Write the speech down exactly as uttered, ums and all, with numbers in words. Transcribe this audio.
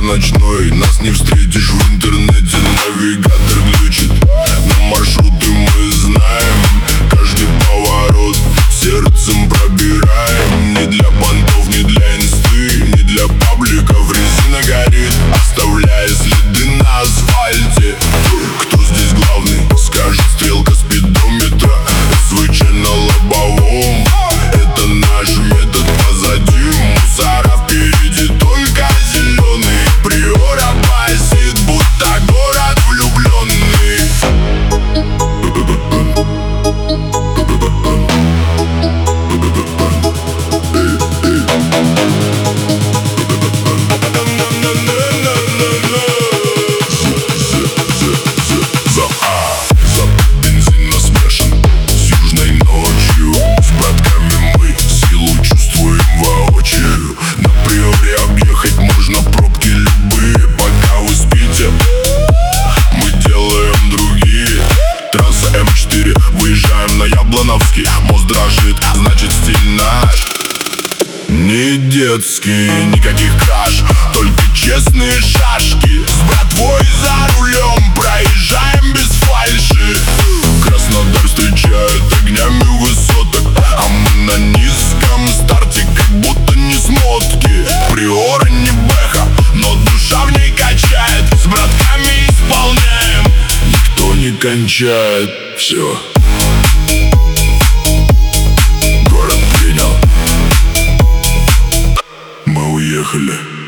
ночной. Нас не встретишь в интернете, навигатор глючит. Но маршруты мы знаем, каждый поворот сердцем пробираем. Не для понтов, не для инсты, не для пабликов. Резина горит, оставляя следы на асфальте. Кто здесь главный, скажет стрелка спидометра. СВЧ на лобовом, это наш метод. Позади мусора, впереди только зеленый. Приора басит, будто город влюбленный. Выезжаем на Яблоновский, мост дрожит, значит стиль наш не детский. Никаких краж, только честные шашки. С братвой за рулем проезжаем без фальши. Краснодар встречает огнями высоток, а мы на низком старте, как будто не смотки. Приора не бэха, но душа в ней качает. С братками исполняем, никто не кончает. Все. Город принял, мы уехали.